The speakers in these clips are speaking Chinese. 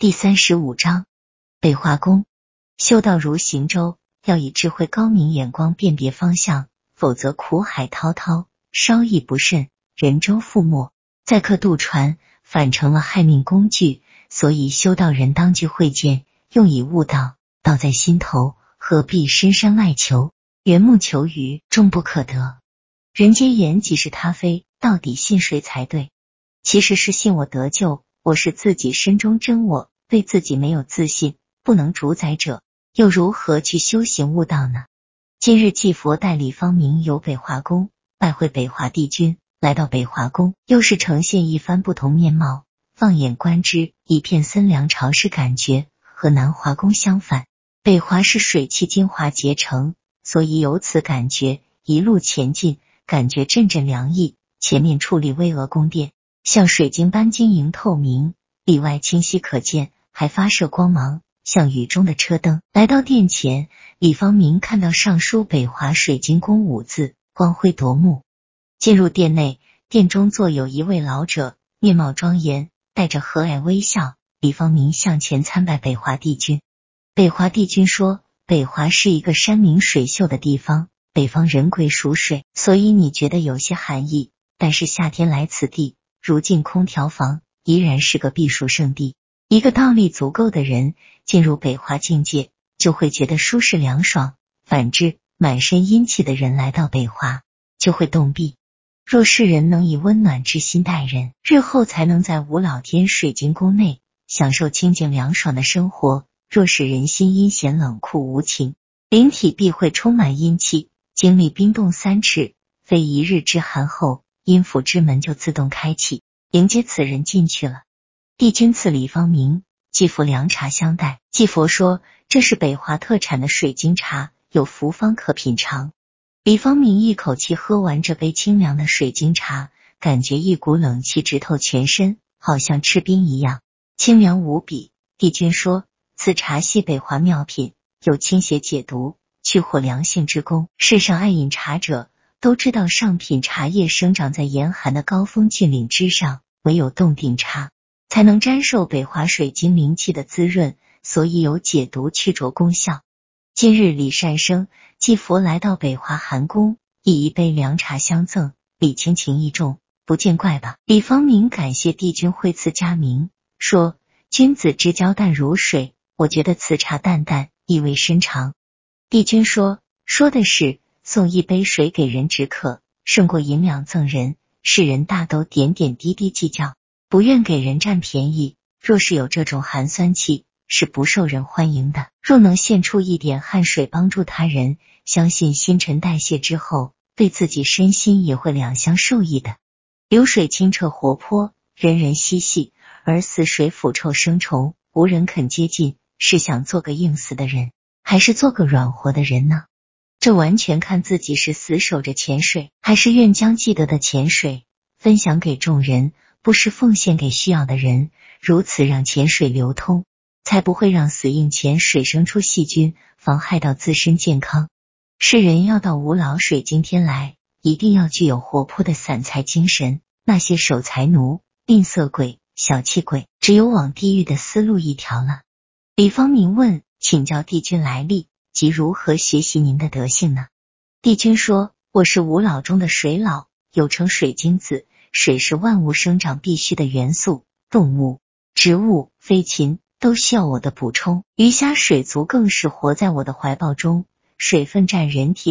第35章北华宫。修道如行舟，要以智慧高明眼光辨别方向，否则苦海滔滔，稍一不慎，人舟覆没。载客渡船，反成了害命工具。所以修道人当具慧见，用以悟道，道在心头，何必深山外求？缘木求鱼，终不可得。人皆言己是他非，到底信谁才对？其实是信我得救，我是自己身中真我，对自己没有自信，不能主宰者，又如何去修行悟道呢？今日继佛代李方明游北华宫，拜会北华帝君。来到北华宫，又是呈现一番不同面貌。放眼观之，一片森凉潮湿感觉，和南华宫相反。北华是水汽精华结成，所以有此感觉。一路前进，感觉阵阵凉意。前面矗立巍峨宫殿，像水晶般晶莹透明，里外清晰可见，还发射光芒，像雨中的车灯。来到殿前，李方明看到上书北华水晶宫5字，光辉夺目。进入殿内，殿中坐有一位老者，面貌庄严，带着和蔼微笑。李方明向前参拜北华帝君。北华帝君说，北华是一个山明水秀的地方，北方人贵属水，所以你觉得有些寒意，但是夏天来此地，如进空调房，依然是个避暑胜地。一个道力足够的人进入北华境界，就会觉得舒适凉爽，反之满身阴气的人来到北华就会冻毙。若世人能以温暖之心待人，日后才能在无老天水晶宫内享受清静凉爽的生活。若是人心阴险冷酷无情，灵体必会充满阴气，经历冰冻3尺，非一日之寒后，阴府之门就自动开启，迎接此人进去了。帝君赐李方明继佛凉茶相待，继佛说这是北华特产的水晶茶，有福方可品尝。李方明一口气喝完这杯清凉的水晶茶，感觉一股冷气直透全身，好像吃冰一样，清凉无比。帝君说，此茶系北华妙品，有清邪解毒、去火凉性之功。世上爱饮茶者都知道，上品茶叶生长在严寒的高峰峻岭之上，唯有洞顶茶才能沾受北华水晶灵气的滋润，所以有解毒去浊功效。今日李善生继佛来到北华寒宫，以一杯凉茶相赠，李清情意重，不见怪吧？李方明感谢帝君惠赐佳名，说君子之交淡如水，我觉得此茶淡淡，意味深长。帝君说的是送一杯水给人止渴，胜过银两赠人。世人大都点点滴滴计较，不愿给人占便宜，若是有这种寒酸气，是不受人欢迎的。若能献出一点汗水帮助他人，相信新陈代谢之后，对自己身心也会两相受益的。流水清澈活泼，人人嬉戏，而死水腐臭生虫，无人肯接近。是想做个硬死的人，还是做个软活的人呢？这完全看自己是死守着钱水，还是愿将既得的钱水分享给众人，不是奉献给需要的人，如此让钱水流通，才不会让死硬钱水生出细菌，妨害到自身健康。世人要到无老水晶天来，一定要具有活泼的散财精神，那些守财奴、吝啬鬼、小气鬼，只有往地狱的思路一条了。李方明问，请教帝君来历及如何学习您的德性呢？帝君说，我是无老中的水老，又称水晶子。水是万物生长必须的元素，动物、植物、飞禽都需要我的补充，鱼虾水族更是活在我的怀抱中。水分占人体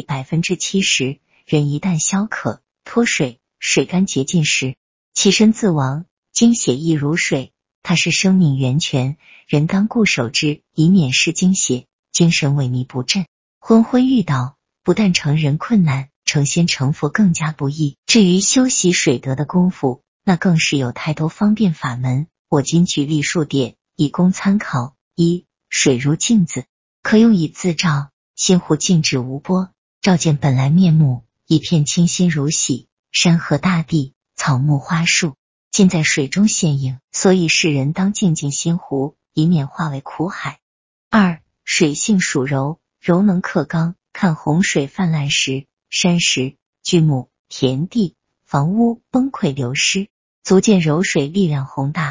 70%， 人一旦消渴、脱水、水干竭尽时，其身自亡。精血亦如水，它是生命源泉，人当固守之，以免失精血，精神萎靡不振，昏昏欲倒，不但成人困难，成仙成佛更加不易。至于修习水德的功夫，那更是有太多方便法门，我今举例数点，以供参考。1. 水如镜子，可用以自照，心湖静止无波，照见本来面目，一片清新如洗。山河大地、草木花树尽在水中现影，所以世人当静静心湖，以免化为苦海。2. 水性属柔，柔能克刚，看洪水泛滥时，山石、巨木、田地、房屋崩溃流失，足见柔水力量宏大，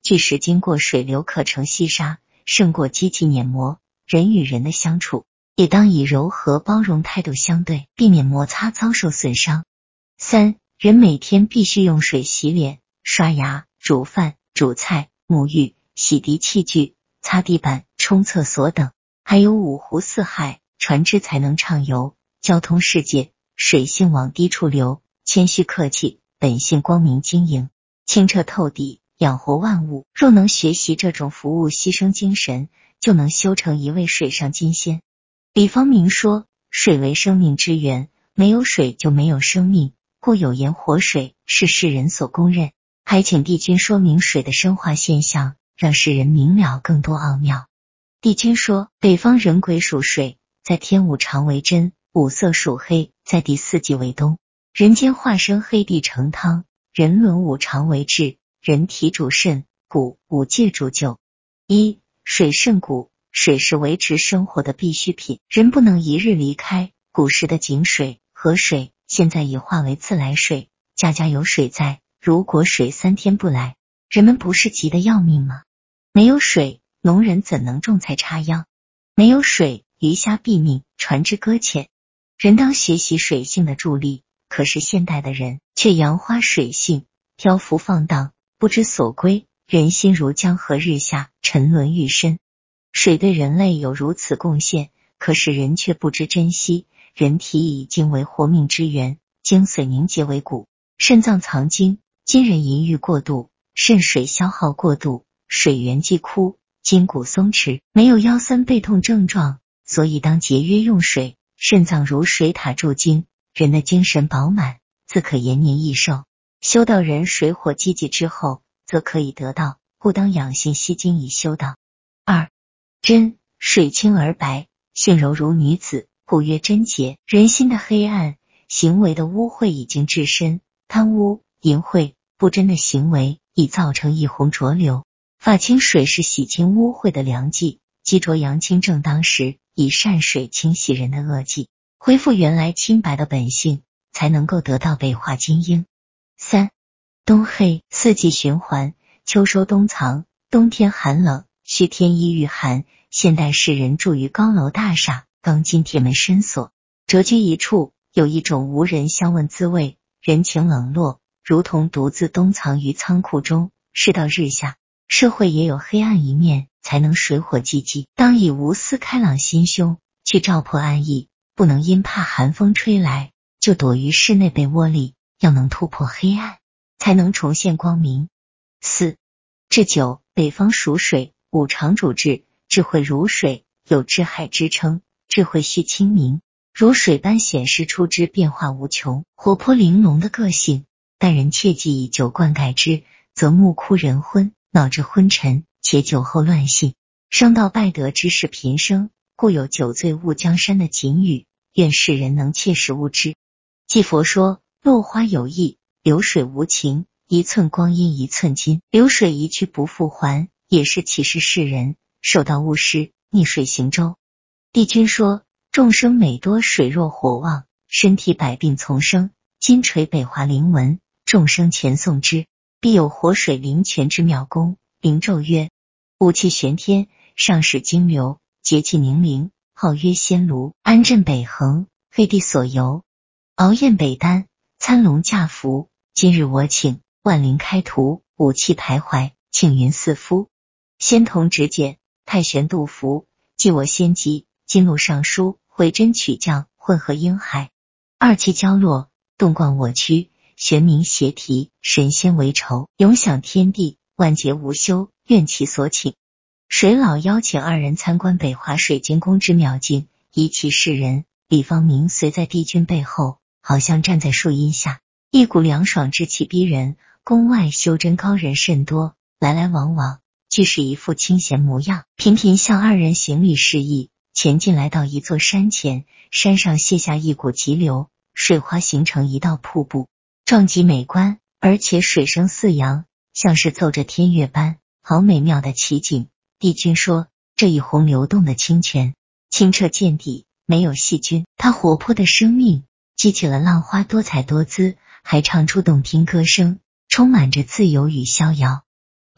巨石经过水流可成细沙，胜过机器碾磨。人与人的相处也当以柔和包容态度相对，避免摩擦遭受损伤。3. 人每天必须用水洗脸、刷牙、煮饭、煮菜、沐浴、洗涤器具、擦地板、冲厕所等。还有五湖四海，船只才能畅游。交通世界，水性往低处流，谦虚客气，本性光明晶莹，清澈透底，养活万物。若能学习这种服务牺牲精神，就能修成一位水上金仙。李方明说，水为生命之源，没有水就没有生命，故有言活水，是世人所公认。还请帝君说明水的生化现象，让世人明了更多奥妙。帝君说，北方人癸属水，在天五常为真，五色属黑，在第四季为冬。人间化生黑地成汤，人伦五常为治，人体主肾、骨，五界主灸。1. 水肾骨，水是维持生活的必需品，人不能一日离开。古时的井水、河水现在已化为自来水，家家有水在。如果水3天不来，人们不是急得要命吗？没有水，农人怎能种菜插秧？没有水，鱼虾毙命，船只搁浅。人当学习水性的助力，可是现代的人却杨花水性，漂浮放荡，不知所归，人心如江河日下，沉沦愈深。水对人类有如此贡献，可是人却不知珍惜。人体已经为活命之源，精髓凝结为骨，肾脏藏精，今人淫欲过度，肾水消耗过度，水源既枯，筋骨松弛，没有腰酸背痛症状，所以当节约用水。肾脏如水塔注精，人的精神饱满，自可延年益寿。修道人水火积极之后，则可以得道，故当养性息精以修道。2. 真，水清而白，性柔如女子，故曰贞洁。人心的黑暗，行为的污秽已经至深，贪污、淫秽、不贞的行为已造成一泓浊流。法清水是洗清污秽的良剂，积浊扬清正当时，以善水清洗人的恶迹，恢复原来清白的本性，才能够得到北化精英。3. 冬黑，四季循环，秋收冬藏，冬天寒冷，须添衣御寒。现代世人住于高楼大厦、钢筋铁门深锁，谪居一处，有一种无人相问滋味，人情冷落，如同独自冬藏于仓库中。事到日下，社会也有黑暗一面，才能水火既济。当以无私开朗心胸去照破暗翳，不能因怕寒风吹来就躲于室内被窝里，要能突破黑暗，才能重现光明。4. 至九，北方属水，五常主治，智慧如水，有智海之称。智慧须清明，如水般显示出之变化无穷、活泼玲珑的个性，但人切忌以酒灌溉之，则目枯人昏，脑至昏沉，且酒后乱性，伤到败德之事频生，故有酒醉误江山的警语，愿世人能切实悟之。继佛说，落花有意，流水无情，一寸光阴一寸金，流水一去不复还，也是启示世人，受到勿失，逆水行舟。帝君说，众生每多水弱火旺，身体百病丛生，金锤北华灵文，众生前诵之，必有活水灵泉之妙功。灵咒曰：雾气玄天，上使经流，节气冥灵，号曰仙炉，安镇北横，废地所游，熬验北丹，参龙驾福。今日我请万灵开图，武器徘徊，庆云四夫，仙童执剑，太玄度符，记我仙籍，金鹿尚书，回真曲降，混合婴孩，二气交落，动贯我躯，玄冥协提，神仙为仇，永享天地，万劫无休，愿其所请。水老邀请二人参观北华水晶宫之妙境，以启世人。李方明随在帝君背后，好像站在树荫下，一股凉爽之气逼人。宫外修真高人甚多，来来往往，俱是一副清闲模样，频频向二人行礼示意。前进来到一座山前，山上泻下一股急流，水花形成一道瀑布，壮极美观，而且水声四扬，像是奏着天乐般，好美妙的奇景。帝君说，这一泓流动的清泉，清澈见底，没有细菌，它活泼的生命激起了浪花多彩多姿，还唱出动听歌声，充满着自由与逍遥。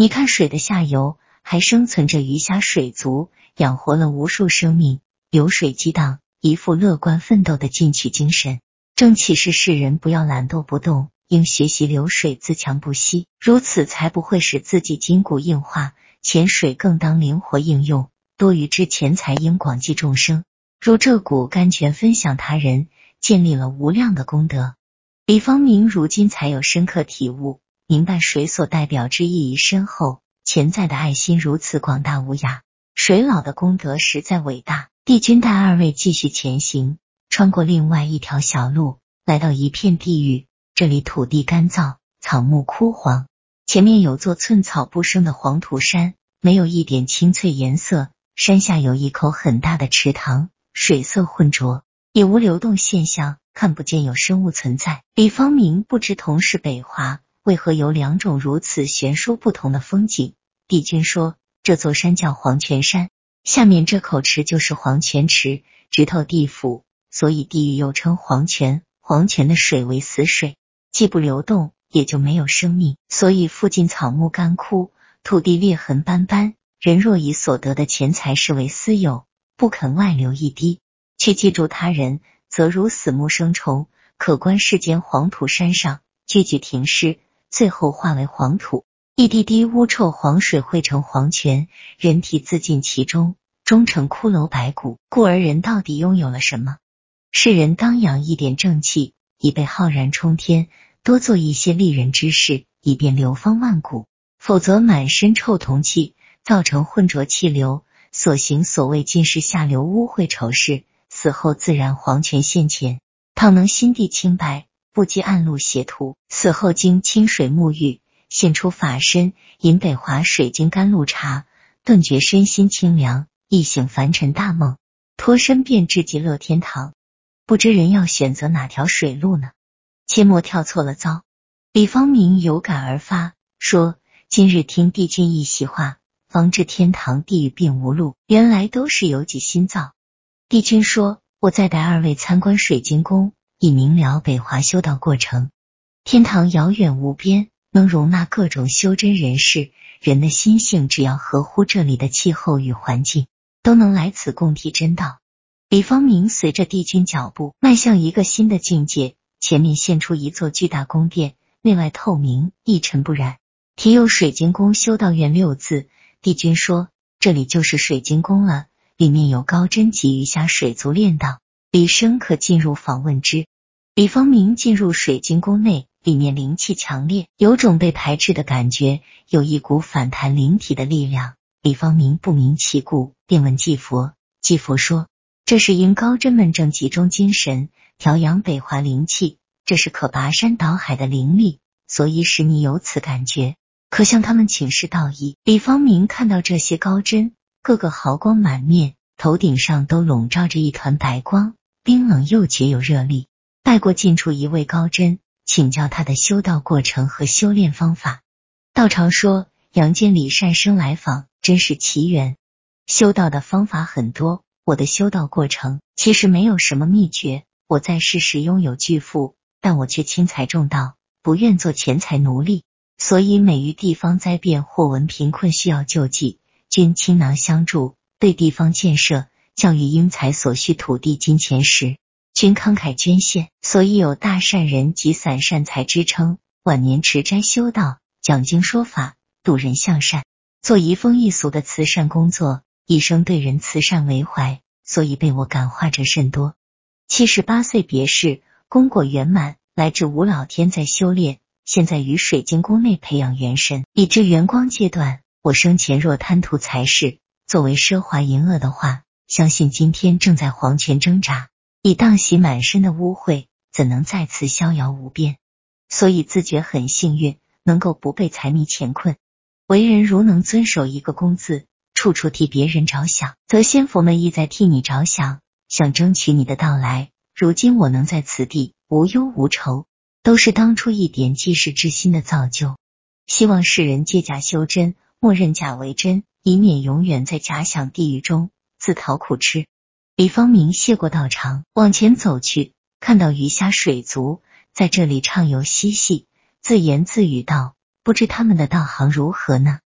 你看水的下游还生存着鱼虾水族，养活了无数生命，流水激荡，一副乐观奋斗的进取精神，正启示世人不要懒惰不动，应学习流水自强不息，如此才不会使自己筋骨硬化。钱水更当灵活应用，多余之钱财应广济众生，如这股甘泉分享他人，建立了无量的功德。李方明如今才有深刻体悟，明白水所代表之意义深厚，潜在的爱心如此广大无涯，水老的功德实在伟大。帝君带二位继续前行，穿过另外一条小路，来到一片地域，这里土地干燥，草木枯黄，前面有座寸草不生的黄土山，没有一点青翠颜色，山下有一口很大的池塘，水色浑浊，也无流动现象，看不见有生物存在。李方明不知同是北华，为何有两种如此悬殊不同的风景。帝君说，这座山叫黄泉山，下面这口池就是黄泉池，直透地府，所以地狱又称黄泉。黄泉的水为死水，既不流动，也就没有生命，所以附近草木干枯，土地裂痕斑斑。人若以所得的钱财视为私有，不肯外流一滴，去记住他人，则如死木生虫。可观世间黄土山上，句句停尸，最后化为黄土，一滴滴污臭黄水汇成黄泉，人体自尽其中，终成骷髅白骨。故而人到底拥有了什么？世人当养一点正气，以备浩然冲天，多做一些利人之事，以便流芳万古，否则满身臭铜气，造成浑浊气流，所行所谓尽是下流污秽丑事，死后自然黄泉现前。倘能心地清白，不羁暗路邪途，死后经清水沐浴，现出法身，饮北华水晶甘露茶，顿觉身心清凉，一醒凡尘大梦，脱身便至极乐天堂。不知人要选择哪条水路呢？切莫跳错了糟。李方明有感而发，说，今日听帝君一席话，方知天堂地狱并无路，原来都是由己心造。帝君说，我再带二位参观水晶宫，以明了北华修道过程。天堂遥远无边，能容纳各种修真人士，人的心性只要合乎这里的气候与环境，都能来此共体真道。李方明随着帝君脚步迈向一个新的境界，前面现出一座巨大宫殿，内外透明，一尘不染，题有水晶宫修道院6字。帝君说，这里就是水晶宫了，里面有高真及鱼虾水族炼道，李生可进入访问之。李方明进入水晶宫内，里面灵气强烈，有种被排斥的感觉，有一股反弹灵体的力量。李方明不明其故，便问祭佛。祭佛说，这是因高真们正集中精神，调养北华灵气，这是可拔山倒海的灵力，所以使你有此感觉，可向他们请示道义。李方明看到这些高真，个个毫光满面，头顶上都笼罩着一团白光，冰冷又绝有热力。带过近处一位高真，请教他的修道过程和修炼方法。道长说，阳间李善生来访，真是奇缘。修道的方法很多，我的修道过程其实没有什么秘诀，我在世时拥有巨富，但我却轻财重道，不愿做钱财奴隶，所以每遇地方灾变或闻贫困需要救济，均倾囊相助，对地方建设、教育因财所需土地金钱时，均慷慨捐献，所以有大善人及散善财之称。晚年持斋修道，讲经说法，度人向善，做移风易俗的慈善工作，一生对人慈善为怀，所以被我感化者甚多。78岁别世，功果圆满，来至无老天在修炼，现在于水晶宫内培养元神，以至元光阶段。我生前若贪图财势，作为奢华淫恶的话，相信今天正在黄泉挣扎，以荡洗满身的污秽，怎能再次逍遥无边？所以自觉很幸运，能够不被财迷钱困。为人如能遵守一个公字，处处替别人着想，则仙佛们亦在替你着想，想争取你的到来。如今我能在此地无忧无愁，都是当初一点济世之心的造就。希望世人借假修真，默认假为真，以免永远在假想地狱中自讨苦吃。李方明谢过道场，往前走去，看到鱼虾水族在这里畅游嬉戏，自言自语道，不知他们的道行如何呢？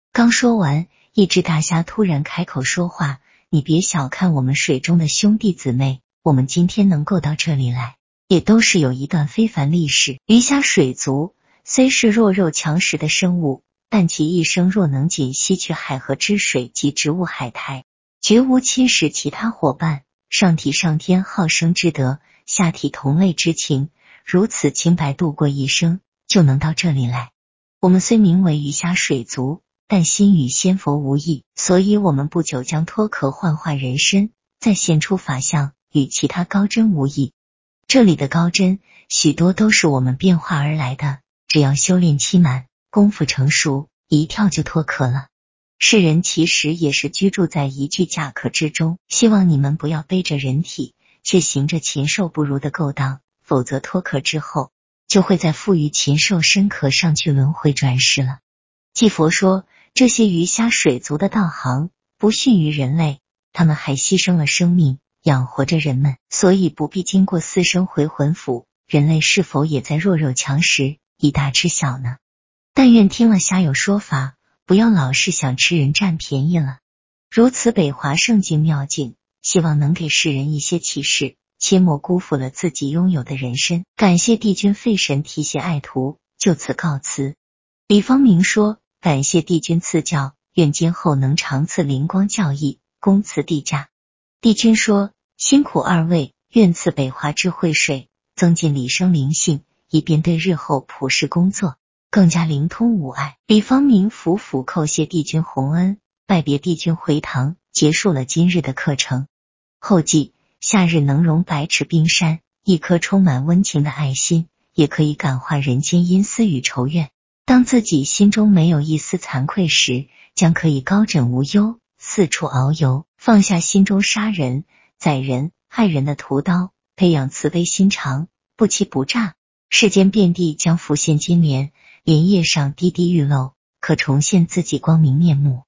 刚说完，一只大虾突然开口说话，你别小看我们水中的兄弟姊妹，我们今天能够到这里来，也都是有一段非凡历史。鱼虾水族虽是弱肉强食的生物，但其一生若能仅吸取海河之水及植物海苔，绝无侵蚀其他伙伴，上体上天好生之德，下体同类之情，如此清白度过一生，就能到这里来。我们虽名为鱼虾水族，但心与仙佛无异，所以我们不久将脱壳幻化人身，再现出法相，与其他高真无异。这里的高真许多都是我们变化而来的，只要修炼期满，功夫成熟，一跳就脱壳了。世人其实也是居住在一具甲壳之中，希望你们不要背着人体，却行着禽兽不如的勾当，否则脱壳之后，就会在富于禽兽身壳上去轮回转世了。继佛说，这些鱼虾水族的道行不逊于人类，他们还牺牲了生命，养活着人们，所以不必经过四生回魂府。人类是否也在弱肉强食，以大吃小呢？但愿听了虾友说法，不要老是想吃人占便宜了。如此北华圣境妙境，希望能给世人一些启示，切莫辜负了自己拥有的人身。感谢帝君费神提携爱徒，就此告辞。李方明说，感谢帝君赐教，愿今后能常赐灵光教义，恭辞帝驾。帝君说，辛苦二位，愿赐北华智慧水，增进李生灵性，以便对日后普世工作更加灵通无碍。李方明俯伏叩谢帝君洪恩，拜别帝君回堂，结束了今日的课程。后记，夏日能容百尺冰山，一颗充满温情的爱心，也可以感化人间阴私与仇怨。当自己心中没有一丝惭愧时，将可以高枕无忧，四处遨游，放下心中杀人、宰人、害人的屠刀，培养慈悲心肠，不欺不诈。世间遍地将浮现金莲，莲叶上滴滴玉漏，可重现自己光明面目。